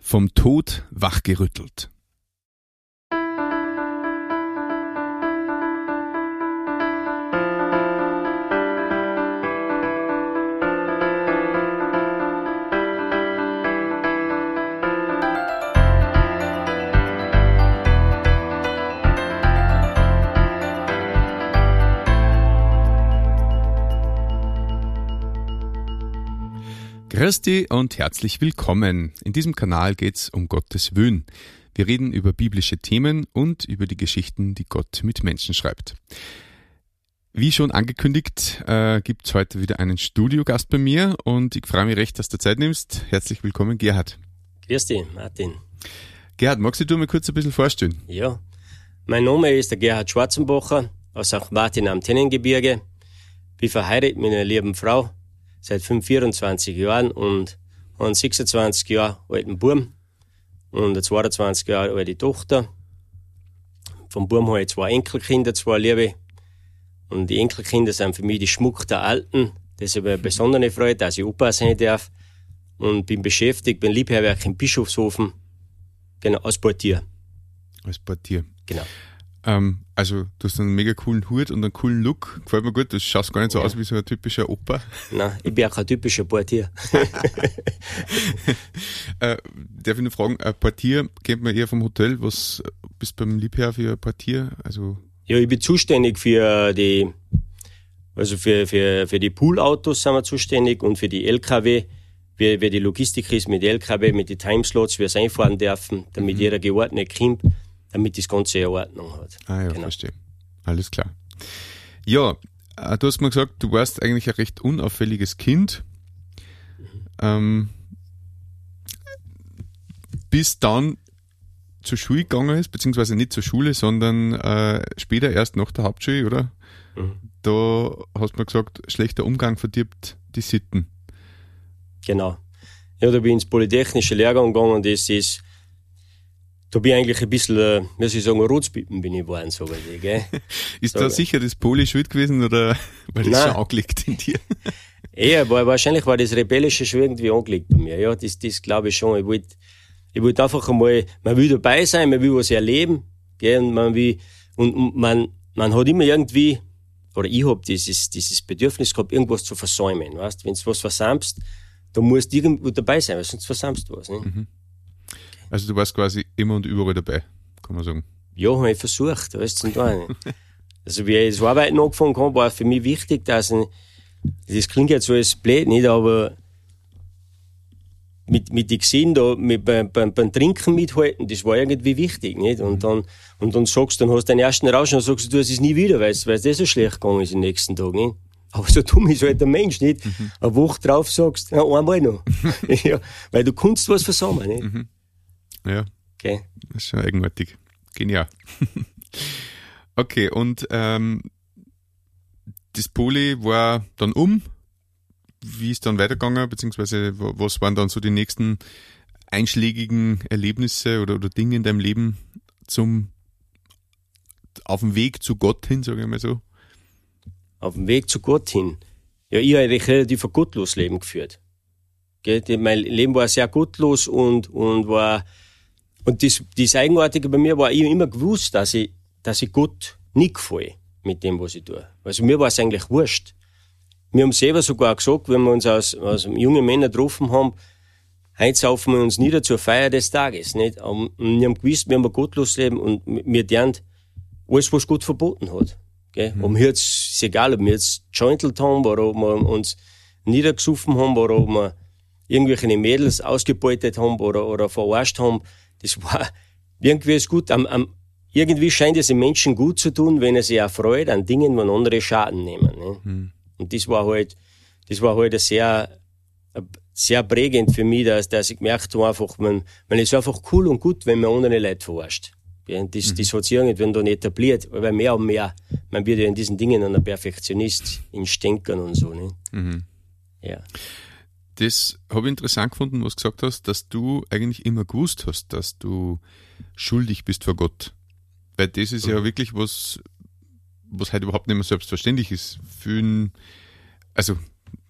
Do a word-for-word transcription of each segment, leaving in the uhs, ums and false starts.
Vom Tod wachgerüttelt. Christi und herzlich willkommen. In diesem Kanal geht's um Gottes Willen. Wir reden über biblische Themen und über die Geschichten, die Gott mit Menschen schreibt. Wie schon angekündigt, äh, gibt's heute wieder einen Studiogast bei mir und ich freue mich recht, dass du Zeit nimmst. Herzlich willkommen, Gerhard. Grüß dich, Martin. Gerhard, magst du mir kurz ein bisschen vorstellen? Ja, mein Name ist der Gerhard Schwarzenbacher aus Sankt Martin am Tennengebirge. Bin verheiratet mit einer lieben Frau seit vierundzwanzig Jahren und habe einen sechsundzwanzig Jahre alten Buben und eine zweiundzwanzig Jahre alte Tochter. Vom Buben habe ich zwei Enkelkinder, zwei Liebe. Und die Enkelkinder sind für mich die Schmuck der Alten. Das ist aber eine besondere Freude, dass ich Opa sein darf. Und bin beschäftigt, bin Liebherrwerk in Bischofshofen, genau, als Portier. Als Portier. Genau. Ähm, also, du hast einen mega coolen Hut und einen coolen Look. Gefällt mir gut. Du schaust gar nicht so ja. aus wie so ein typischer Opa. Nein, ich bin auch kein typischer Portier. äh, darf ich nur fragen, ein Portier kennt man eher vom Hotel. Was bist du beim Liebherr für ein Portier? Also ja, ich bin zuständig für die, also für, für, für die Poolautos sind wir zuständig und für die L K W. Wie, wie die Logistik ist mit L K W, mit den Timeslots, wir es einfahren dürfen, damit mhm. jeder geordnet kommt, damit das Ganze eine Ordnung hat. Ah ja, genau. Verstehe. Alles klar. Ja, du hast mir gesagt, du warst eigentlich ein recht unauffälliges Kind. Mhm. Ähm, bis dann zur Schule gegangen ist, beziehungsweise nicht zur Schule, sondern äh, später erst nach der Hauptschule, oder? Mhm. Da hast du mir gesagt, schlechter Umgang verdirbt die Sitten. Genau. Ja, da bin ich ins Polytechnische Lehrgang gegangen und das ist Da bin ich eigentlich ein bisschen, äh, wie soll ich sagen, Rotzpippen bin ich geworden, so ich, gell? Ist so, da sicher das Poly schuld gewesen oder war das Nein. schon angelegt in dir? Eher, war, wahrscheinlich war das Rebellische schon irgendwie angelegt bei mir. Ja, das, das glaube ich schon. Ich wollte, ich wollte einfach einmal, man will dabei sein, man will was erleben, gell? Und man will, und, und man, man hat immer irgendwie, oder ich hab dieses, dieses Bedürfnis gehabt, irgendwas zu versäumen, weißt? Wenn du was versäumst, dann musst du irgendwo dabei sein, weil sonst versäumst du was, ne? Mhm. Also du warst quasi immer und überall dabei, kann man sagen. Ja, habe ich versucht, weißt du, da. Also wie ich das Arbeiten angefangen habe, war für mich wichtig, dass ich, das klingt jetzt so als blöd, nicht, aber mit, mit den gesehen, da, mit, beim, beim, beim Trinken mithalten, das war irgendwie wichtig, nicht? Und dann, und dann sagst du, dann hast du deinen ersten Rausch und dann sagst du, du hast es nie wieder, weil es, weil es das so schlecht gegangen ist am nächsten Tag, nicht? Aber so dumm ist halt der Mensch, nicht? Mhm. Eine Woche drauf sagst, ja, einmal noch. Ja, weil du kannst was versammeln, nicht? Mhm. Ja, okay. Das ist schon eigenartig. Genial. Okay, und ähm, das Poly war dann um. Wie ist dann weitergegangen, beziehungsweise was waren dann so die nächsten einschlägigen Erlebnisse oder, oder Dinge in deinem Leben zum auf dem Weg zu Gott hin, sage ich mal so? Auf dem Weg zu Gott hin? Ja, ich habe eigentlich relativ ein gottloses Leben geführt. Gell? Mein Leben war sehr gottlos und, und war Und das, das Eigenartige bei mir war, ich immer gewusst, dass ich, dass ich Gott nicht gefalle mit dem, was ich tue. Also mir war es eigentlich wurscht. Wir haben selber sogar gesagt, wenn wir uns als, als junge Männer getroffen haben, heute saufen wir uns nieder zur Feier des Tages, nicht? Und wir haben gewusst, wir haben ein gottloses Leben und wir lernen alles, was Gott verboten hat. Gell? Mhm. Und mir jetzt, ist egal, ob wir jetzt jointelt haben oder ob wir uns niedergesoffen haben oder ob wir irgendwelche Mädels ausgebeutet haben oder, oder verarscht haben. Das war irgendwie ist gut. Am, am, irgendwie scheint es den Menschen gut zu tun, wenn er sich auch freut an Dingen, wenn andere Schaden nehmen. Ne? Mhm. Und das war halt, das war halt sehr, sehr prägend für mich, dass, dass ich gemerkt habe, einfach, man, man ist einfach cool und gut, wenn man andere Leute verarscht. Ja, das, mhm. das hat sich irgendwann dann etabliert, weil mehr und mehr, man wird ja in diesen Dingen ein Perfektionist, in Stänkern und so. Ne? Mhm. Ja. Das habe ich interessant gefunden, was du gesagt hast, dass du eigentlich immer gewusst hast, dass du schuldig bist vor Gott. Weil das ist mhm. ja wirklich was, was halt überhaupt nicht mehr selbstverständlich ist. Für ein, also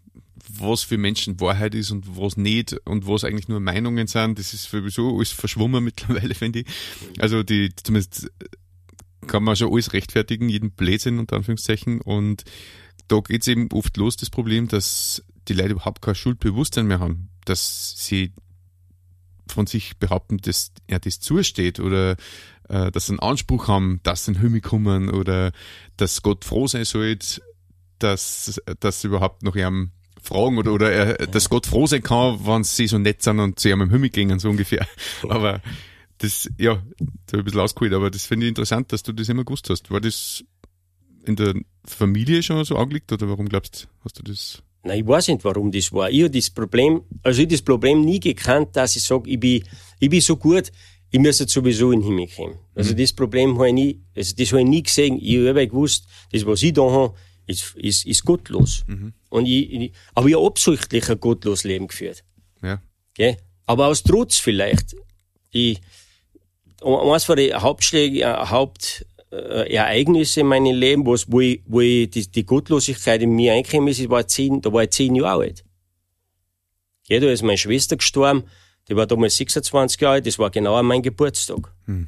was für Menschen Wahrheit ist und was nicht und was eigentlich nur Meinungen sind, das ist sowieso alles verschwommen mittlerweile, finde ich. Also die, zumindest kann man schon alles rechtfertigen, jeden Blödsinn unter Anführungszeichen, und da geht's eben oft los, das Problem, dass die Leute überhaupt kein Schuldbewusstsein mehr haben, dass sie von sich behaupten, dass er das zusteht oder äh, dass sie einen Anspruch haben, dass sie in den Himmel kommen oder dass Gott froh sein soll, dass, dass sie überhaupt nach ihm fragen oder, oder er, dass Gott froh sein kann, wenn sie so nett sind und zu ihm im Himmel gehen, so ungefähr. Aber das, ja, da habe ich ein bisschen ausgeholt, aber das finde ich interessant, dass du das immer gewusst hast. War das in der Familie schon so angelegt oder warum glaubst du, hast du das? Nein, ich weiß nicht, warum das war. Ich habe das Problem, also ich habe das Problem nie gekannt, dass ich sage, ich bin, ich bin so gut, ich muss jetzt sowieso in den Himmel kommen. Also mhm. das Problem habe ich nie, also das habe ich nie gesehen. Ich habe gewusst, das, was ich da habe, ist, ist, ist gottlos. Mhm. Und ich, ich, aber ich habe absichtlich ein gottloses Leben geführt. Ja. Okay? Aber aus Trotz vielleicht. Ich, eines von den Hauptschlägen, Haupt, Äh, Ereignisse in meinem Leben, wo, wo ich, wo ich die, die Gottlosigkeit in mir eingekommen ist, ich war zehn, da war ich zehn Jahre alt. Ja, da ist meine Schwester gestorben, die war damals sechsundzwanzig Jahre alt, das war genau an meinem Geburtstag. Hm.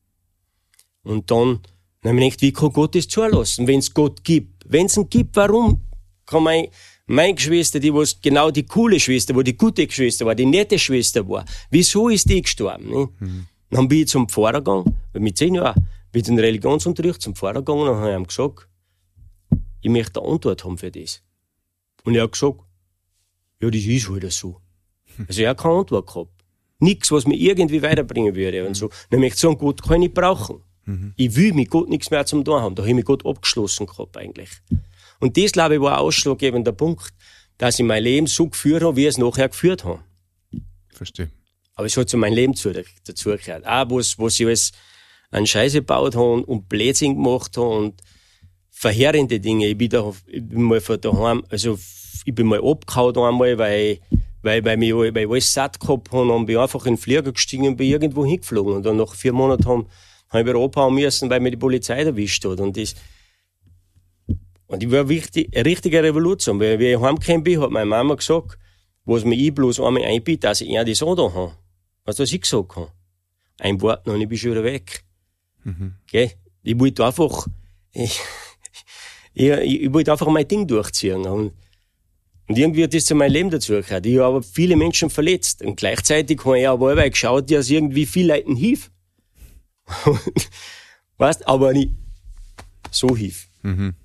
Und dann, dann habe ich gedacht, wie kann Gott das zulassen, wenn es Gott gibt? Wenn es ihn gibt, warum kann mein, meine Schwester, die was genau die coole Schwester war, die gute Schwester war, die nette Schwester war, wieso ist die gestorben? Ne? Hm. Dann bin ich zum Pfarrer gegangen, mit zehn Jahren, bin in den Religionsunterricht zum Pfarrer gegangen und habe ihm gesagt, ich möchte eine Antwort haben für das. Und er hat gesagt, ja, das ist halt so. Also er hat keine Antwort gehabt. Nichts, was mich irgendwie weiterbringen würde und so. Dann möchte ich sagen, Gott kann ich nicht brauchen. Mhm. Ich will mit Gott nichts mehr zum tun haben. Da habe ich mit Gott abgeschlossen gehabt eigentlich. Und das, glaube ich, war ein ausschlaggebender Punkt, dass ich mein Leben so geführt habe, wie ich es nachher geführt habe. Verstehe. Aber es hat zu meinem Leben dazugehört. Auch was, was ich alles an Scheiße gebaut habe und, und Blödsinn gemacht habe und verheerende Dinge. Ich bin da, ich bin mal von daheim, also, ich bin mal abgehauen einmal, weil, weil, weil, mich, weil ich alles satt gehabt habe und bin einfach in den Flieger gestiegen und bin irgendwo hingeflogen. Und dann nach vier Monaten haben, habe ich abhauen müssen, weil mir die Polizei erwischt hat. Und das, und ich war wichtig, eine richtige Revolution. Weil, wie ich heimgekommen bin, hat meine Mama gesagt, was mir ich bloß einmal einbiete, dass ich eher das auch da habe. Was das ich gesagt habe. Ein Wort noch und ich bin schon wieder weg. Mhm. Gell? Ich wollte einfach, ich, ich, ich wollte einfach mein Ding durchziehen. Und, und irgendwie hat das zu meinem Leben dazugehört. Ich habe aber viele Menschen verletzt. Und gleichzeitig habe ich aber auch geschaut, dass irgendwie viele Leuten hilft. Weißt, aber nicht so hilft. Mhm.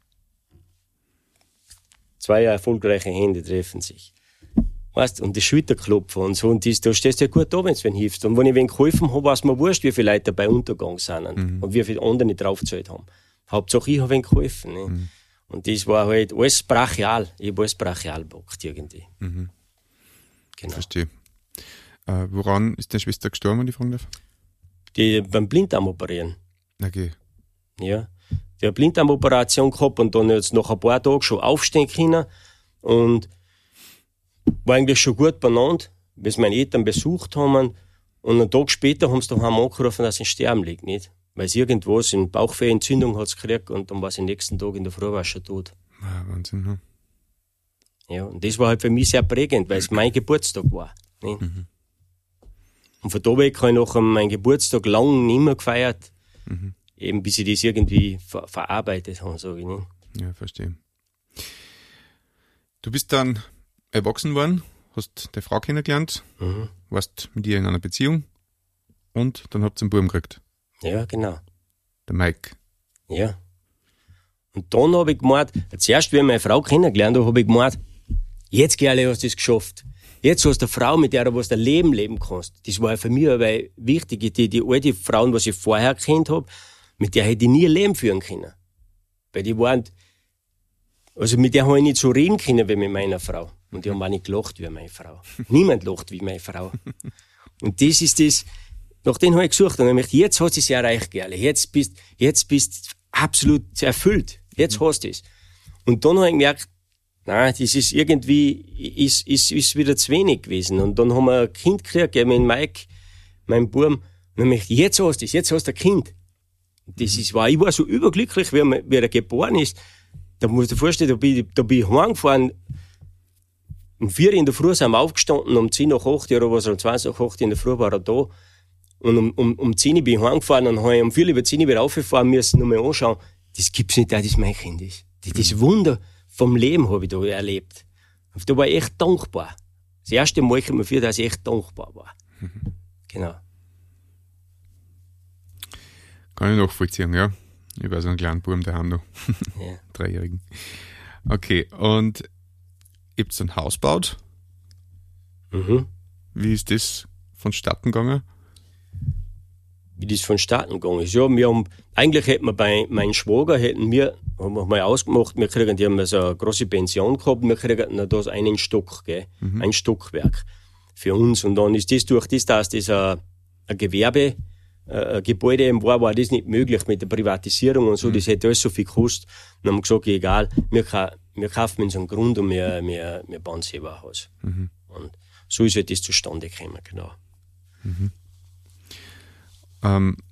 Zwei erfolgreiche Hände treffen sich. Weißt, und das Schulterklopfen und so, und das, da stehst du ja gut da, wenn du wen hilfst. Und wenn ich wen geholfen habe, weiß man wurscht, wie viele Leute dabei untergegangen sind und, mhm. und wie viele andere nicht draufgezahlt haben. Hauptsache ich habe wen geholfen. Ne? Mhm. Und das war halt alles brachial. Ich habe alles brachial gemacht irgendwie. Mhm. Genau. Verstehe. Äh, woran ist deine Schwester gestorben, wenn ich fragen darf? Die beim Blinddarm operieren. Okay. Ja. Die hat eine Blinddarmoperation gehabt und dann jetzt nach ein paar Tagen schon aufstehen können. Und war eigentlich schon gut benannt, bis meine Eltern besucht haben. Und einen Tag später haben sie daheim angerufen, dass sie im Sterben liegt, nicht? Weil sie irgendwas in Bauchfehlentzündung hat gekriegt und dann war sie am nächsten Tag in der Früh war schon tot. Ja, Wahnsinn, ne? Ja, und das war halt für mich sehr prägend, weil es mein Geburtstag war. Nicht? Mhm. Und von da weg habe ich nach meinem Geburtstag lang nicht mehr gefeiert, mhm. eben bis ich das irgendwie ver- verarbeitet habe, sage ich. Nicht? Ja, verstehe. Du bist dann erwachsen worden, hast deine Frau kennengelernt, mhm. warst mit ihr in einer Beziehung und dann habt ihr einen Buben gekriegt. Ja, genau. Der Mike. Ja. Und dann habe ich gemeint, zuerst, wie ich meine Frau kennengelernt habe, habe ich gemeint, jetzt, Gerle, hast du es geschafft. Jetzt hast du eine Frau, mit der du was dein Leben leben kannst. Das war ja für mich aber wichtig. Die, die alte Frauen, die ich vorher kennt habe, mit der hätte ich nie ein Leben führen können. Weil die waren, also mit der habe ich nicht so reden können wie mit meiner Frau. Und die haben auch nicht gelacht wie meine Frau. Niemand lacht wie meine Frau. Und das ist das, nach dem habe ich gesucht. Und dann habe ich gedacht, jetzt hast du es erreicht, Gerle. Jetzt bist, jetzt bist absolut erfüllt. Jetzt hast du es. Und dann habe ich gemerkt, nein, das ist irgendwie, ist, ist, ist wieder zu wenig gewesen. Und dann haben wir ein Kind gekriegt, mit Mike, meinem Buben. Und dann habe ich gedacht, jetzt hast du es, jetzt hast du ein Kind. Und das ist, war, ich war so überglücklich, wie er, wie er geboren ist. Da musst du dir vorstellen, da bin ich, da bin ich heimgefahren. um vier in der Früh sind wir aufgestanden, um zehn nach acht oder was, um zwanzig nach acht in der Früh war er da. Und um, um, um zehn bin ich heimgefahren und habe um vier über zehn wieder raufgefahren müssen, nur mal anschauen. Das gibt's nicht, dass das mein Kind ist. Das, das Wunder vom Leben habe ich da erlebt. Und da war ich echt dankbar. Das erste Mal kommt mir vor, dass ich echt dankbar war. Mhm. Genau. Kann ich nachvollziehen, ja. Ich war so ein kleiner Buben daheim noch. Ja. Dreijährigen. Okay, und ihr habt so ein Haus gebaut. Mhm. Wie ist das vonstatten gegangen? Wie das vonstatten gegangen ist? Ja, wir haben, eigentlich hätten wir bei meinem Schwager, hätten wir, haben wir mal ausgemacht, wir kriegen, die haben so eine große Pension gehabt, wir kriegen da einen Stock, gell, mhm. ein Stockwerk für uns. Und dann ist das durch das, dass das ein, ein Gewerbe, ein Gebäude war, war das nicht möglich mit der Privatisierung und so, mhm. das hätte alles so viel gekostet. Dann haben wir gesagt, egal, wir, wir kaufen uns einen Grund und wir, wir, wir bauen selber ein Haus. Mhm. Und so ist halt das zustande gekommen, genau. Mhm. Ähm,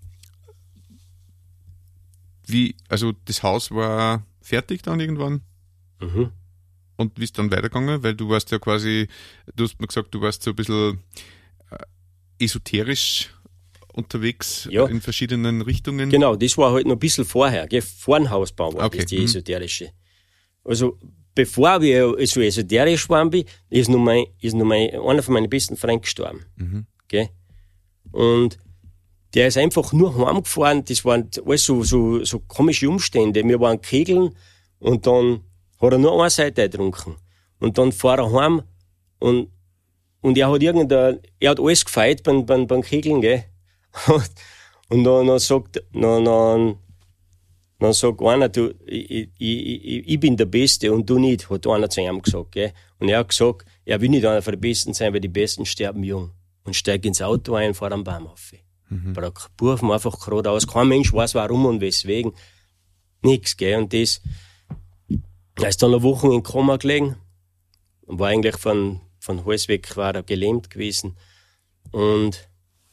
wie, also das Haus war fertig dann irgendwann? Mhm. Und wie ist dann weitergegangen? Weil du warst ja quasi, du hast mir gesagt, du warst so ein bisschen äh, esoterisch unterwegs, ja, in verschiedenen Richtungen. Genau, das war halt noch ein bisschen vorher, gell? Vor dem Hausbau war okay. das die esoterische. Also bevor wir so esoterisch waren, ist noch mein, ist noch mein, einer von meinen besten Freunden gestorben. Mhm. Gell? Und der ist einfach nur heimgefahren, das waren alles so, so, so komische Umstände. Wir waren kegeln und dann hat er nur eine Seite getrunken. Und dann fährt er heim und, und er hat irgendein, er hat alles gefeiert beim, beim, beim Kegeln, gell. Und dann, dann sagt, dann, dann, dann sagt einer, du, ich, ich, ich, ich bin der Beste und du nicht, hat einer zu ihm gesagt, gell. Und er hat gesagt, er will nicht einer von den Besten sein, weil die Besten sterben jung. Und steigt ins Auto ein und fährt am Baum auf. Mhm. Aber der Buben einfach geradeaus. Kein Mensch weiß warum und weswegen. Nix, gell. Und das, er ist dann eine Woche in Koma gelegen. Und war eigentlich von, von Hals weg, war er gelähmt gewesen. Und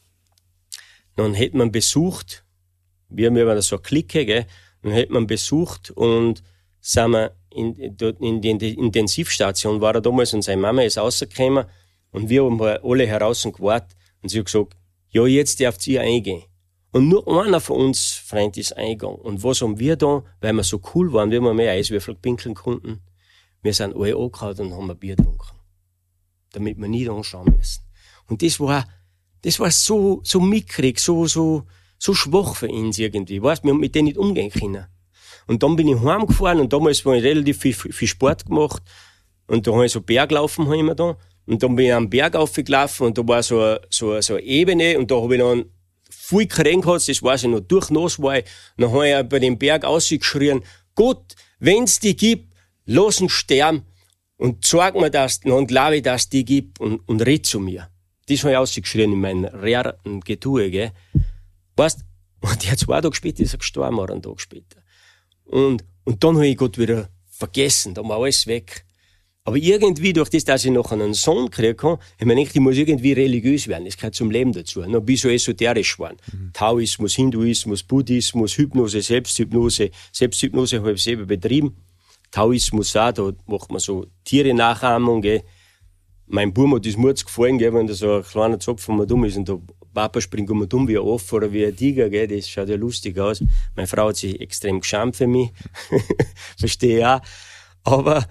dann hätte man besucht, wir haben ja so eine Clique, gell. Dann hätte man besucht und sind wir in, in die Intensivstation, war er damals und seine Mama ist rausgekommen. Und wir haben alle heraus gewartet. Und sie hat gesagt, ja, jetzt dürft ihr eingehen. Und nur einer von uns, Freund, ist eingegangen. Und was haben wir da, weil wir so cool waren, wie wir mehr Eiswürfel pinkeln konnten? Wir sind alle angehauen und haben ein Bier getrunken. Damit wir nie anschauen müssen. Und das war, das war so, so mickrig, so, so, so schwach für uns irgendwie. Weißt, wir haben mit denen nicht umgehen können. Und dann bin ich heimgefahren und damals habe ich relativ viel, viel Sport gemacht. Und da habe ich so Berglaufen, habe ich immer da. Und dann bin ich am Berg aufgelaufen und da war so eine, so, so eine Ebene und da habe ich dann viel Krähen gehabt, das weiß ich noch, durchnass war ich. Und dann habe ich bei dem Berg ausgeschrien, Gott, wenn's die gibt, lass uns sterben und sag mir das, dann glaube ich, dass es die gibt und, und red zu mir. Das habe ich ausgeschrien in meinem raren Getue, gell. Weißt, und der zwei Tage später ist er gestorben, oder einen Tag später. Und, und dann habe ich Gott wieder vergessen, da war alles weg. Aber irgendwie, durch das, dass ich noch einen Sohn gekriegt habe, habe ich mir gedacht, ich muss irgendwie religiös werden. Das gehört zum Leben dazu. Noch bis so esoterisch waren. Mhm. Taoismus, Hinduismus, Buddhismus, Hypnose, Selbsthypnose. Selbsthypnose habe ich selber betrieben. Taoismus auch, da macht man so Tiere-Nachahmung, gell. Mein Bub hat das Murz gefallen, gell, wenn da so ein kleiner Zopf von mir dumm ist und der Papa springt um dumm wie ein Affe oder wie ein Tiger, gell. Das schaut ja lustig aus. Meine Frau hat sich extrem geschämt für mich. Verstehe ich auch. Aber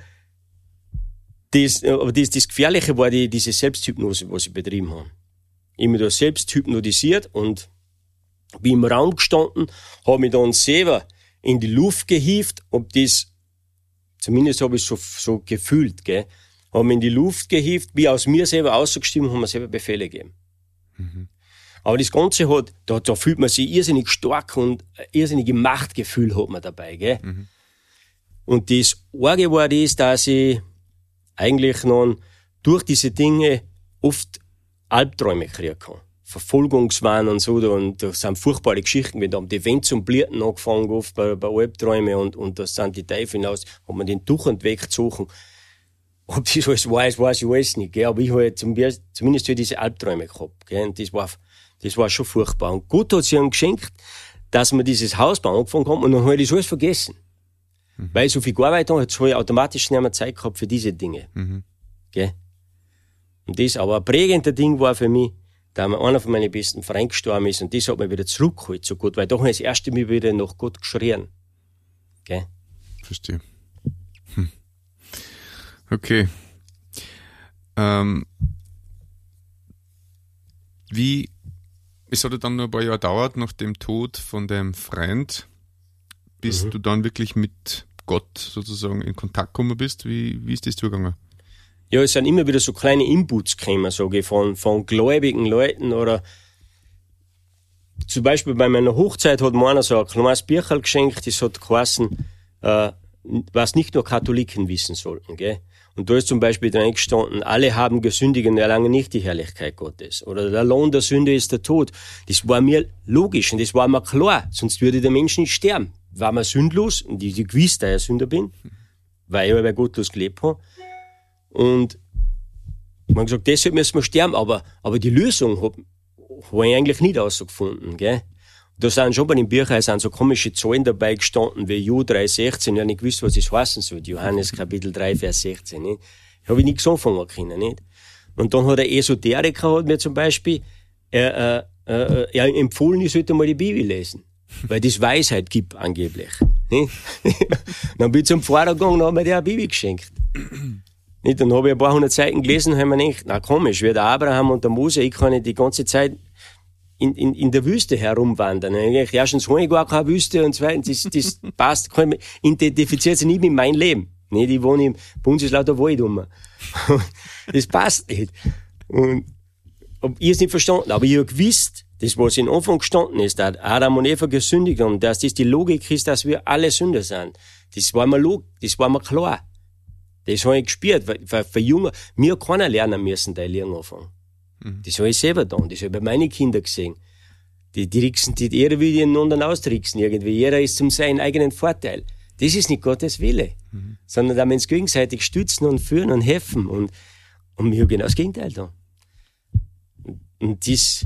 Das, aber das, das Gefährliche war die, diese Selbsthypnose, was ich betrieben habe. Ich habe mich da selbst hypnotisiert und bin im Raum gestanden, habe mich dann selber in die Luft gehievt, ob das, zumindest habe ich es so, so gefühlt, gell, habe mich in die Luft gehievt, bin aus mir selber ausgestiegen und habe mir selber Befehle gegeben. Mhm. Aber das Ganze hat, da, da fühlt man sich irrsinnig stark und ein irrsinniges Machtgefühl hat man dabei, gell. Mhm. Und das Arge war das, dass ich eigentlich noch durch diese Dinge oft Albträume kriegen kann. Verfolgungswahn und so, und da sind furchtbare Geschichten, wenn da haben die Wände zum Blierten angefangen, oft bei, bei Albträumen, und, und da sind die Teufel hinaus, hat man den Tuchend weggezogen. Ob das alles weiß, weiß ich alles nicht, gell, aber ich habe zumindest diese Albträume gehabt, gell, und das war, das war schon furchtbar. Und Gott hat sich ihm geschenkt, dass wir dieses Hausbau angefangen haben, und dann habe ich das alles vergessen. Mhm. Weil ich so viel gearbeitet habe, jetzt habe ich automatisch nicht mehr Zeit gehabt für diese Dinge. Mhm. Gell? Und das, aber ein prägender Ding war für mich, da mir einer von meinen besten Freunden gestorben ist und das hat mich wieder zurückgeholt zu Gott, weil da habe ich das erste Mal wieder nach Gott geschrien. Gell? Verstehe. Hm. Okay. Ähm, wie, es hat ja dann noch ein paar Jahre gedauert nach dem Tod von deinem Freund, bis mhm. du dann wirklich mit Gott sozusagen in Kontakt gekommen bist. Wie, wie ist das zugegangen? Ja, es sind immer wieder so kleine Inputs gekommen, sage ich, von, von gläubigen Leuten oder zum Beispiel bei meiner Hochzeit hat mir einer so ein kleines Bücherl geschenkt, das hat geheißen, äh, was nicht nur Katholiken wissen sollten, gell? Und da ist zum Beispiel drin gestanden, alle haben gesündigt und erlangen nicht die Herrlichkeit Gottes. Oder der Lohn der Sünde ist der Tod. Das war mir logisch und das war mir klar, sonst würde der Mensch nicht sterben. War mir sündlos und ich, ich gewiss, dass ich ein Sünder bin, weil ich aber gottlos gelebt habe. Und man hat gesagt, deshalb müssen wir sterben, aber, aber die Lösung habe hab ich eigentlich nicht herausgefunden, gell? Da sind schon bei den Büchern sind so komische Zahlen dabei gestanden, wie Ju drei sechzehn, ich habe nicht gewusst, was das heißen soll. Johannes Kapitel drei, Vers sechzehn, nicht? Habe ich nichts anfangen können, nicht? Und dann hat der Esoteriker hat mir zum Beispiel, er, äh, äh, er empfohlen, ich sollte mal die Bibel lesen. Weil das Weisheit gibt, angeblich. Nicht? Dann bin ich zum Pfarrer gegangen und habe mir der eine Bibel geschenkt. Nicht? Dann habe ich ein paar hundert Seiten gelesen und habe mir gedacht, na komisch, wie der Abraham und der Mose, ich kann nicht die ganze Zeit in, in, in der Wüste herumwandern. Eigentlich erstens habe ich gar keine Wüste und zweitens, das, das passt, kann ich, identifiziert sich nicht mit meinem Leben. Nicht? Ich wohne im Bundeslauter Wald rum. Das passt nicht. Und hab ich es nicht verstanden, aber ich habe gewusst, das, was in Anfang gestanden ist, dass Adam und Eva gesündigt haben, dass das die Logik ist, dass wir alle Sünder sind. Das war mir, log, das war mir klar. Das habe ich gespürt, weil für, für Junge, mir keiner lernen müssen, da lernen anfangen. Mhm. Das habe ich selber getan, das habe ich bei meinen Kindern gesehen. Die tricksen, die, jeder will den anderen austricksen irgendwie. Jeder ist zum seinen eigenen Vorteil. Das ist nicht Gottes Wille. Mhm. Sondern dass wir uns gegenseitig stützen und führen und helfen. Und, und wir haben genau das Gegenteil da. Und das,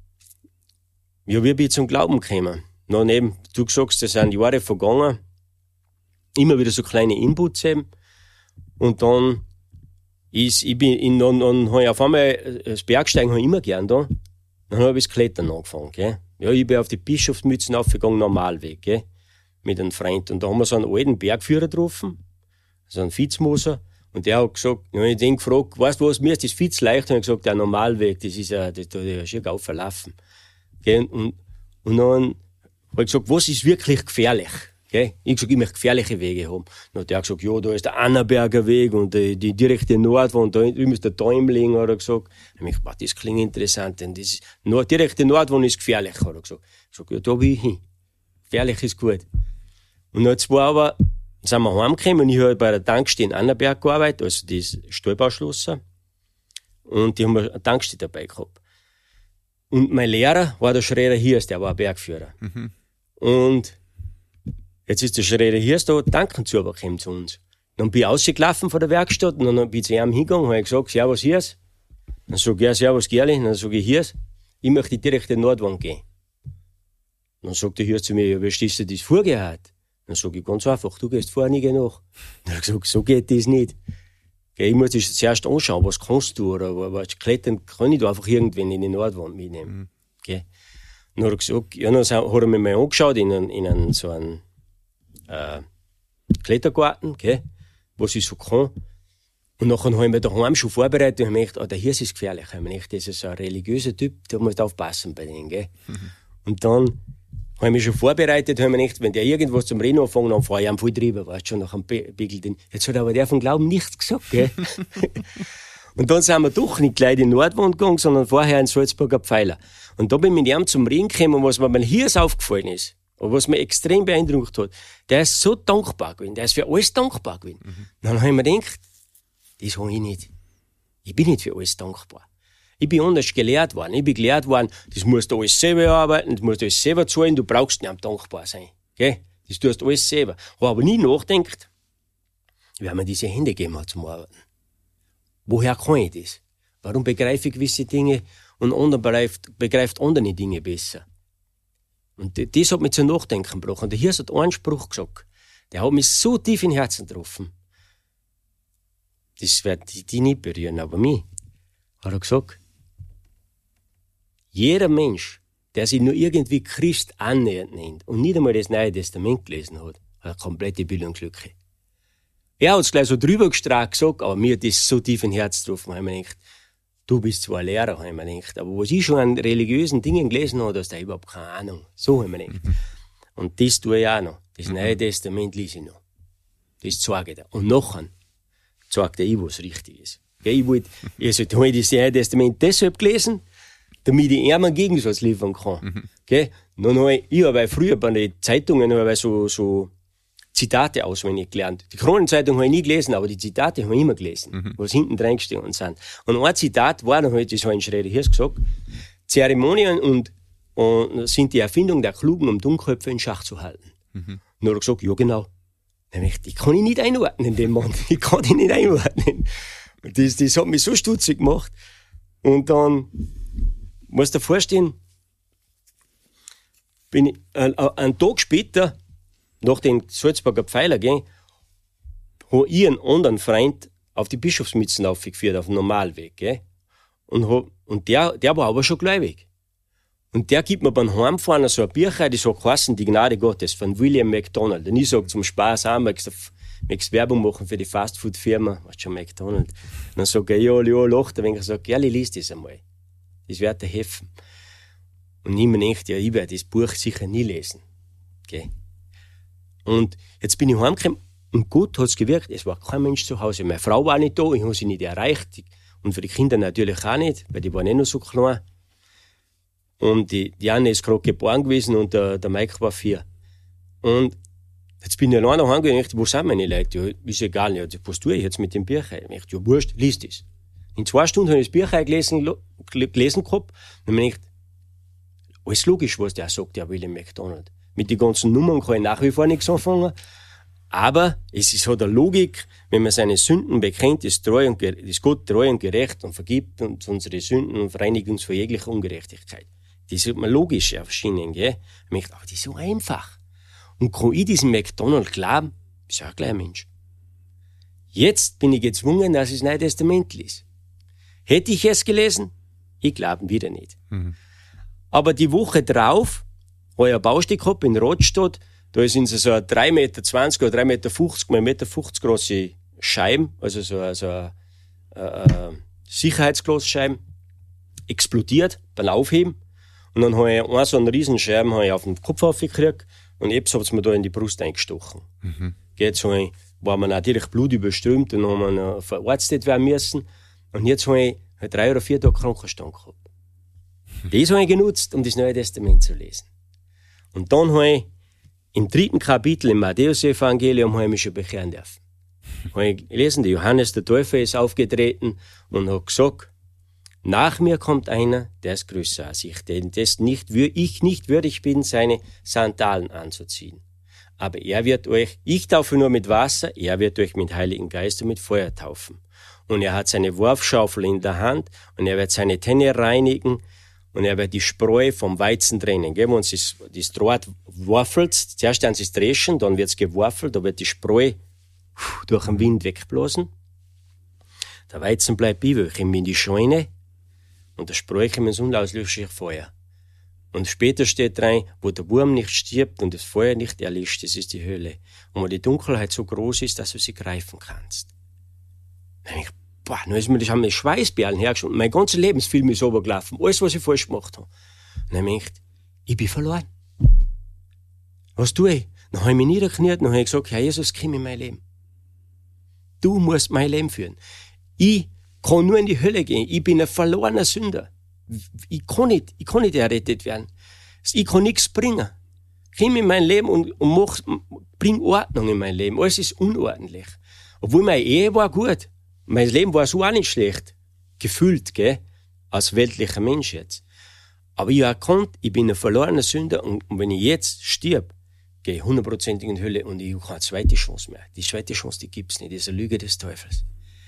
ja, wie bin ich zum Glauben gekommen? Noch neben, du sagst, das sind Jahre vergangen. Immer wieder so kleine Inputs eben. Und dann ist, ich bin, in, dann, dann habe ich auf einmal, das Bergsteigen habe ich immer gern da. Dann habe ich das Klettern angefangen, gell. Ja, ich bin auf die Bischofsmützen aufgegangen, Normalweg, gell. Mit einem Freund. Und da haben wir so einen alten Bergführer getroffen. So einen Fitzmoser. Und der hat gesagt, dann habe ich den gefragt, weißt du was, mir ist das Fitz leicht. Und ich gesagt, der Normalweg, das ist ja, das, da ist ja schon gar verlaufen. Gell. Und, und dann habe ich gesagt, was ist wirklich gefährlich? Okay? Ich gesagt, ich möchte gefährliche Wege haben. Dann hat er gesagt, ja, da ist der Annaberger Weg und die, die direkte Nordwand, da drüben ist der Däumling, hat er gesagt. Ich habe gedacht, das klingt interessant, denn das Nord, direkte Nordwand ist gefährlich, hat er gesagt. Ich gesagt, ja, da will ich hin. Gefährlich ist gut. Und dann zwei aber, sind wir heimgekommen und ich habe bei der Tankstelle in Annaberg gearbeitet, also das Stallbauschlosser. Und die haben eine Tankstelle dabei gehabt. Und mein Lehrer war der Schreier Hirs, der war ein Bergführer. Mhm. Und jetzt ist der Schreier Hirs da, Tanken zu aber gekommen zu uns. Dann bin ich rausgelaufen von der Werkstatt und dann bin ich zu ihm hingegangen und habe gesagt, Servus Hirs. Dann sag ich, ja, Servus Gerli. Dann sag ich, Hirs, ich möchte direkt in die Nordwand gehen. Dann sagt der Hirs zu mir, ja, wie stehst du das vorgehört? Dann sag ich ganz einfach, du gehst vorne, ich geh nach. Dann hat er gesagt, so geht das nicht. Ich muss das zuerst anschauen, was kannst du, oder was klettern kann ich da einfach irgendwann in die Nordwand mitnehmen. Mhm. Okay. Dann hat er gesagt, ja, dann hat er mich mal angeschaut in einen, in einen, so einen, äh, Klettergarten, okay, was ich so kann. Und nachher habe ich mich daheim schon vorbereitet und habe mir gedacht, oh, der Hirs ist gefährlich. Ich habe mir gedacht, das ist so ein religiöser Typ, da muss aufpassen bei denen, gell. Mhm. Und dann habe ich mich schon vorbereitet, habe mir gedacht, wenn der irgendwas zum Reden anfängt, dann fahre ich ihm voll drüber, weißt du, schon nach einem Pegel. Jetzt hat aber der vom Glauben nichts gesagt, gell. Und dann sind wir doch nicht gleich in die Nordwand gegangen, sondern vorher in Salzburger Pfeiler. Und da bin ich mit ihm zum Reden gekommen, was mir beim Hirs aufgefallen ist, und was mich extrem beeindruckt hat, der ist so dankbar gewesen, der ist für alles dankbar gewesen. Mhm. Dann habe ich mir gedacht, das habe ich nicht. Ich bin nicht für alles dankbar. Ich bin anders gelehrt worden. Ich bin gelehrt worden, das musst du alles selber arbeiten, das musst du alles selber zahlen, du brauchst nicht dankbar sein. Gell? Das tust du alles selber. Habe aber nie nachgedacht, wer mir diese Hände gegeben hat zum Arbeiten. Woher kann ich das? Warum begreife ich gewisse Dinge und andere begreift, begreift andere Dinge besser? Und das hat mich zum Nachdenken gebracht. Und der Hirs hat einen Spruch gesagt, der hat mich so tief in Herzen getroffen. das wird die, die nicht berühren, aber mich. Hat er gesagt, jeder Mensch, der sich nur irgendwie Christ annähernd nennt und nicht einmal das Neue Testament gelesen hat, hat eine komplette Bildungslücke. Er hat es gleich so drüber gestrahlt gesagt, aber mir hat das so tief in Herz getroffen, habe ich mir gedacht, du bist zwar Lehrer, habe ich mir gedacht, aber was ich schon an religiösen Dingen gelesen habe, hast du überhaupt keine Ahnung. So habe ich mir gedacht. Mhm. Und das tue ich auch noch. Das mhm. Neue Testament lese ich noch. Das zeige ich dir. Und nachher zeigt er, was richtig ist. Ich wollte, also, da habe ich das Neue Testament deshalb gelesen, damit ich ihm einen Gegensatz liefern kann. Mhm. Okay? Dann habe ich, ich habe früher bei den Zeitungen habe ich so, so Zitate auswendig gelernt. Die Kronenzeitung habe ich nie gelesen, aber die Zitate habe ich immer gelesen, mhm. was hinten reingestanden sind. Und ein Zitat war, dann habe ich das in Schröder Hirsch gesagt, Zeremonien und, und sind die Erfindung der Klugen, um Dummköpfe in Schach zu halten. Mhm. Und dann hat er gesagt, ja genau. Nämlich, die kann ich nicht einordnen, den Mann. Ich kann ihn nicht einordnen. Und das, das hat mich so stutzig gemacht. Und dann, musst du dir vorstellen, bin ich, äh, einen Tag später, nach den Salzburger Pfeiler gehen, habe ich einen anderen Freund auf die Bischofsmützen aufgeführt, auf dem Normalweg, gell? Und, hab, und der, der war aber schon gläubig. Und der gibt mir beim Heimfahren so ein Bücher, das hat geheißen, Die Gnade Gottes, von William McDonald. Und ich sag zum Spaß auch, möchtest du Werbung machen für die Fastfood-Firma, weißt schon, McDonald. Und dann sagt er, ja, ja, lacht er, wenn ich sage, Gerli, lies das einmal. Das wird dir helfen. Und ich mir denke, ja, ich werde das Buch sicher nie lesen. Okay. Und jetzt bin ich heimgekommen und gut hat's gewirkt. Es war kein Mensch zu Hause. Meine Frau war nicht da, ich habe sie nicht erreicht. Und für die Kinder natürlich auch nicht, weil die waren eh noch so klein. Und die, die Anne ist gerade geboren gewesen und der, der Mike war vier. Und jetzt bin ich alleine heimgegangen und dachte, wo sind meine Leute? Ja, ist egal. Ja, was tue ich jetzt mit dem Bücher? Ich dachte, ja, wurscht, lies das. In zwei Stunden habe ich das Bücher gelesen, gelesen gehabt. Und dann habe ich gedacht, alles logisch, was der sagt, der William McDonald. Mit den ganzen Nummern kann ich nach wie vor nichts anfangen. Aber es ist, hat eine Logik, wenn man seine Sünden bekennt, ist, treu und, ist Gott treu und gerecht und vergibt uns unsere Sünden und reinigt uns vor jeglicher Ungerechtigkeit. Das ist mir logisch erschienen, gell? Ich dachte, aber das ist so einfach. Und kann ich diesem McDonald glauben? Ist ja auch gleich ein Mensch. Jetzt bin ich gezwungen, dass ich das Neue Testament lese. Hätte ich es gelesen? Ich glaube wieder nicht. Mhm. Aber die Woche drauf habe ich ein Baustück gehabt in Rotstadt. Da ist in so eine drei Meter zwanzig oder drei Meter fünfzig mal eins Meter fünfzig große Scheiben, also so eine, so eine, eine Sicherheitsglasscheiben, explodiert beim Aufheben. Und dann habe ich einen so einen Riesenscheiben habe ich auf den Kopf aufgekriegt und eben hat es mir da in die Brust eingestochen. Mhm. Jetzt habe ich, war mir natürlich Blut überströmt und dann haben wir noch verarztet werden müssen. Und jetzt habe ich drei oder vier Tage Krankenstand gehabt. Das habe ich genutzt, um das Neue Testament zu lesen. Und dann habe ich im dritten Kapitel im Matthäus-Evangelium habe ich mich schon bekehren dürfen. Habe ich gelesen, der Johannes der Täufer ist aufgetreten und hat gesagt, nach mir kommt einer, der ist größer als ich, denn das nicht, ich nicht würdig bin, seine Sandalen anzuziehen. Aber er wird euch, ich taufe nur mit Wasser, er wird euch mit Heiligen Geist und mit Feuer taufen. Und er hat seine Wurfschaufel in der Hand und er wird seine Tenne reinigen und er wird die Spreu vom Weizen trennen. Wenn uns das, das Draht wurfelt, zuerst dann es dreschen, dann wird es geworfelt, da wird die Spreu durch den Wind wegblasen. Der Weizen bleibt bei euch in die Scheune und der Spreu kommt ins unauslöschliche Feuer. Und später steht rein, wo der Wurm nicht stirbt und das Feuer nicht erlischt, das ist die Hölle. Und wo die Dunkelheit so groß ist, dass du sie greifen kannst. Dann ich, boah, dann ist mir das, haben mir Schweißperlen hergeschoben. Mein ganzer Lebensfilm ist runtergelaufen. Alles, was ich falsch gemacht habe. Und dann habe ich gedacht, ich bin verloren. Was tue ich? Dann habe ich mich niedergekniet und habe gesagt, Herr Jesus, komm in mein Leben. Du musst mein Leben führen. Ich kann nur in die Hölle gehen. Ich bin ein verlorener Sünder. Ich kann nicht, ich kann nicht errettet werden. Ich kann nichts bringen. Komm in mein Leben und, und mach, bring Ordnung in mein Leben. Alles ist unordentlich. Obwohl meine Ehe war gut. Mein Leben war so auch nicht schlecht. Gefühlt, gell? Als weltlicher Mensch jetzt. Aber ich habe erkannt, ich bin ein verlorener Sünder und, und wenn ich jetzt stirb, gehe ich hundertprozentig in die Hölle und ich habe keine zweite Chance mehr. Die zweite Chance, die gibt's nicht. Das ist eine Lüge des Teufels.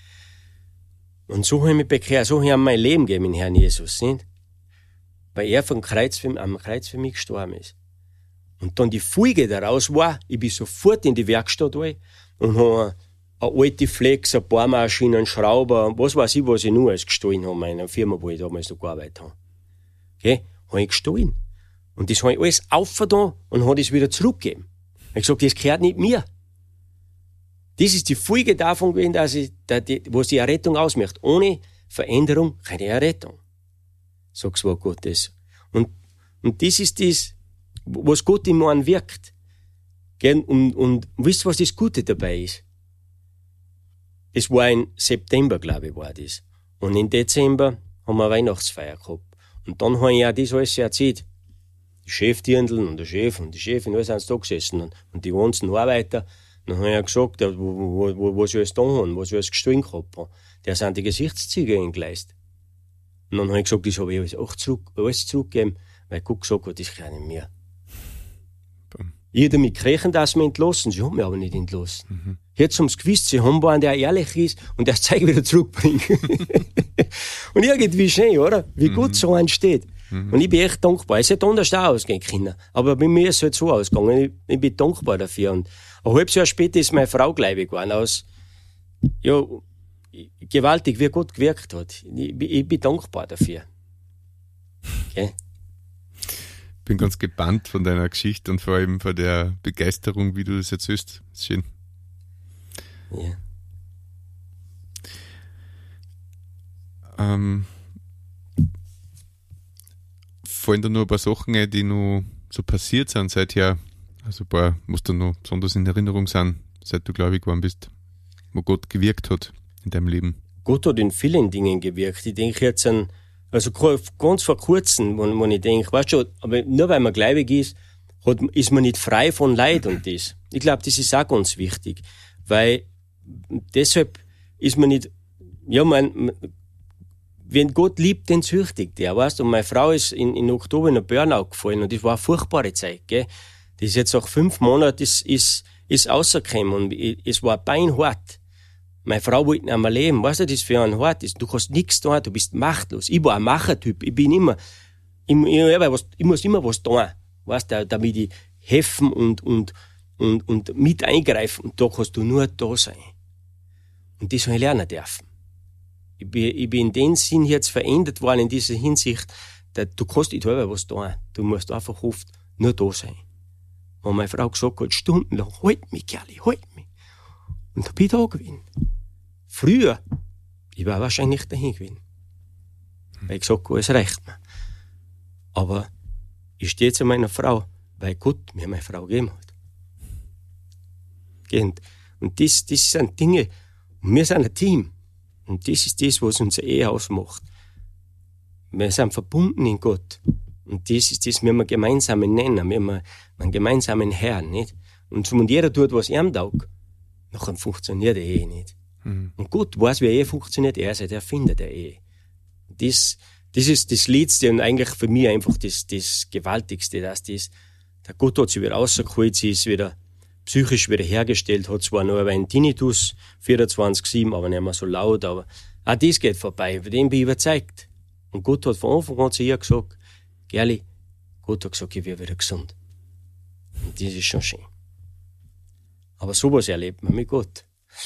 Und so habe ich mich bekehrt, so habe ich mein Leben gegeben, in Herrn Jesus, nicht? Weil er vom Kreuz für, am Kreuz für mich gestorben ist. Und dann die Folge daraus war, ich bin sofort in die Werkstatt rein und habe eine alte Flex, ein Bohrmaschinen, Schrauber, was weiß ich, was ich nur alles gestohlen habe in meiner Firma, wo ich damals noch gearbeitet habe. Okay? Habe ich gestohlen. Und das habe ich alles aufgetan und habe das wieder zurückgegeben. Ich habe gesagt, das gehört nicht mir. Das ist die Folge davon gewesen, dass ich, dass die, was die Errettung ausmacht. Ohne Veränderung keine Errettung. Sagt das Wort Gottes. Und, und das ist das, was Gott im Mann wirkt. Und, und, und wisst ihr, was das Gute dabei ist? Das war im September, glaube ich, war das. Und im Dezember haben wir eine Weihnachtsfeier gehabt. Und dann habe ich ja das alles erzählt. Die Chefdirndl und der Chef und die Chefin, alle sind da gesessen. Und, und die ganzen Arbeiter. Dann habe ich ja gesagt, wo, wo, wo, was ich alles da habe, was ich alles gestohlen gehabt habe. Der sind die Gesichtszüge entgleist. Und dann habe ich gesagt, das habe ich alles, auch zurück, alles zurückgegeben, weil Gott gesagt hat, das kann ich mehr. Ich hätte damit gerechnet, dass sie mich entlassen. Sie haben mich aber nicht entlassen. Mhm. Jetzt haben sie gewusst, sie haben einen, der ehrlich ist und der das Zeug wieder zurückbringt. Und irgendwie schön, oder? Wie mhm. gut so entsteht. Mhm. Und ich bin echt dankbar. Es hätte anders auch ausgehen können. Aber bei mir ist es halt so ausgegangen. Ich, ich bin dankbar dafür. Und ein halbes Jahr später ist meine Frau gläubig geworden. Aus, ja, gewaltig, wie Gott gewirkt hat. Ich, ich bin dankbar dafür. Okay? Ich bin ganz gebannt von deiner Geschichte und vor allem von der Begeisterung, wie du das erzählst. Das ist schön. Ja. Ähm, fallen da nur ein paar Sachen ein, die noch so passiert sind seither, also ein paar, was da noch besonders in Erinnerung sind, seit du gläubig geworden bist, wo Gott gewirkt hat in deinem Leben? Gott hat in vielen Dingen gewirkt. Ich denke jetzt an, also ganz vor kurzem, wenn, wenn ich denke, weißt du, aber nur weil man gläubig ist, hat, ist man nicht frei von Leid und das. Ich glaube, das ist auch ganz wichtig, weil deshalb ist man nicht, ja, man, wenn Gott liebt, den züchtigt der, weißt du. Und meine Frau ist in, in Oktober in ein Burnout gefallen und das war eine furchtbare Zeit, gell. Das ist jetzt auch fünf Monate, ist, ist, ist rausgekommen und es war beinhart. Meine Frau wollte nicht mehr leben. Weißt du, das für einen hart ist? Du kannst nichts tun, du bist machtlos. Ich war ein Machertyp. Ich bin immer, ich, ich, ich muss immer was tun. Weißt du, damit ich helfen und, und, und, und mit eingreifen. Und da kannst du nur da sein. Und das habe ich lernen dürfen. Ich bin, ich bin in dem Sinn jetzt verändert worden in dieser Hinsicht, dass du kannst nicht selber was tun. Du musst einfach oft nur da sein. Und meine Frau gesagt hat, stundenlang, halt mich, Kerli, halt mich. Und da bin ich da gewesen. Früher, ich war wahrscheinlich dahin gewesen. Weil ich gesagt habe, es reicht mir. Aber ich stehe zu meiner Frau, weil Gott mir meine Frau gegeben hat. Und, und das, das sind Dinge, und wir sind ein Team. Und das ist das, was unsere Ehe ausmacht. Wir sind verbunden in Gott. Und das ist das, wir haben einen gemeinsamen Nenner, wir haben einen gemeinsamen Herrn, nicht? Und wenn jeder tut, was ihm taugt, dann funktioniert die Ehe nicht. Mhm. Und Gott weiß, wie Ehe funktioniert, er ist der Erfinder der Ehe. Das, das ist das Letzte und eigentlich für mich einfach das, das Gewaltigste, dass das, der Gott hat sie wieder rausgeholt, sie ist wieder psychisch wieder hergestellt, hat zwar noch einen Tinnitus, vierundzwanzig sieben, aber nicht mehr so laut, aber auch das geht vorbei, von dem bin ich überzeugt. Und Gott hat von Anfang an zu ihr gesagt, Gerli, Gott hat gesagt, ich werde wieder gesund. Und das ist schon schön. Aber sowas erlebt man mit Gott.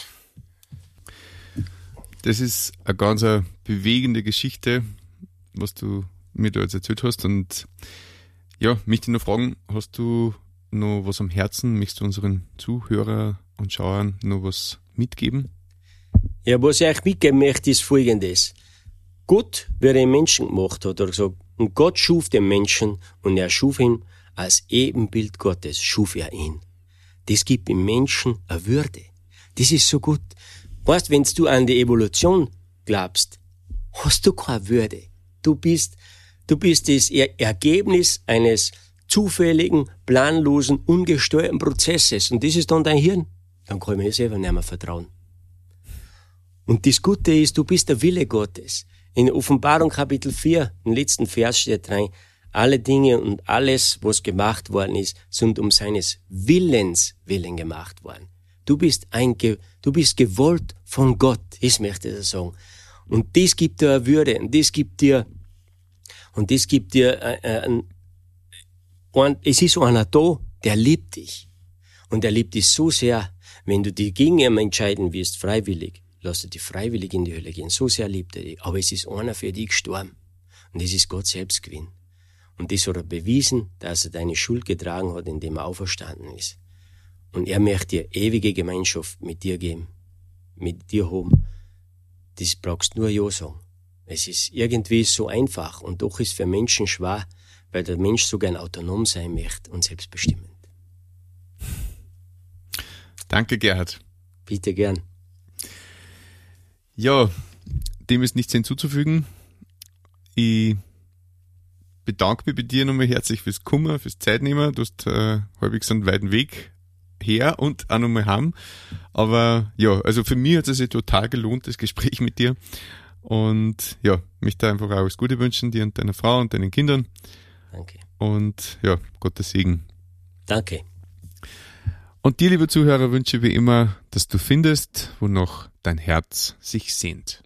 Das ist eine ganz eine bewegende Geschichte, was du mir da jetzt erzählt hast. Und ja, mich noch fragen, hast du noch was am Herzen? Möchtest du unseren Zuhörer und Schauern noch was mitgeben? Ja, was ich euch mitgeben möchte, ist Folgendes. Gott, wie er den Menschen gemacht hat, hat er gesagt, und Gott schuf den Menschen und er schuf ihn als Ebenbild Gottes, schuf er ihn. Das gibt dem Menschen eine Würde. Das ist so gut. Weißt, wenn du an die Evolution glaubst, hast du keine Würde. Du bist, du bist das er- Ergebnis eines zufälligen, planlosen, ungesteuerten Prozesses. Und das ist dann dein Hirn. Dann kann ich mir selber nicht mehr vertrauen. Und das Gute ist, du bist der Wille Gottes. In Offenbarung Kapitel vier, im letzten Vers steht rein, alle Dinge und alles, was gemacht worden ist, sind um seines Willens willen gemacht worden. Du bist ein, du bist gewollt von Gott, das möchte ich sagen. Und das gibt dir eine Würde, und das gibt dir, und das gibt dir, äh, ein, ein, es ist so einer da, der liebt dich. Und er liebt dich so sehr, wenn du dich gegen ihn entscheiden wirst, freiwillig, lass er dich freiwillig in die Hölle gehen. So sehr liebt er dich. Aber es ist einer für dich gestorben. Und das ist Gott selbst gewesen. Und das hat er bewiesen, dass er deine Schuld getragen hat, indem er auferstanden ist. Und er möchte dir ewige Gemeinschaft mit dir geben, mit dir haben. Das brauchst du nur ja sagen. Es ist irgendwie so einfach und doch ist für Menschen schwer, weil der Mensch so gern autonom sein möchte und selbstbestimmend. Danke, Gerhard. Bitte gern. Ja, dem ist nichts hinzuzufügen. Ich bedanke mich bei dir nochmal herzlich fürs Kommen, fürs Zeitnehmen. Du hast äh, halbwegs einen weiten Weg her und auch nochmal heim. Aber ja, also für mich hat es sich total gelohnt, das Gespräch mit dir. Und ja, möchte einfach auch alles Gute wünschen, dir und deiner Frau und deinen Kindern. Danke. Und ja, Gottes Segen. Danke. Und dir, liebe Zuhörer, wünsche ich wie immer, dass du findest, wonach dein Herz sich sehnt.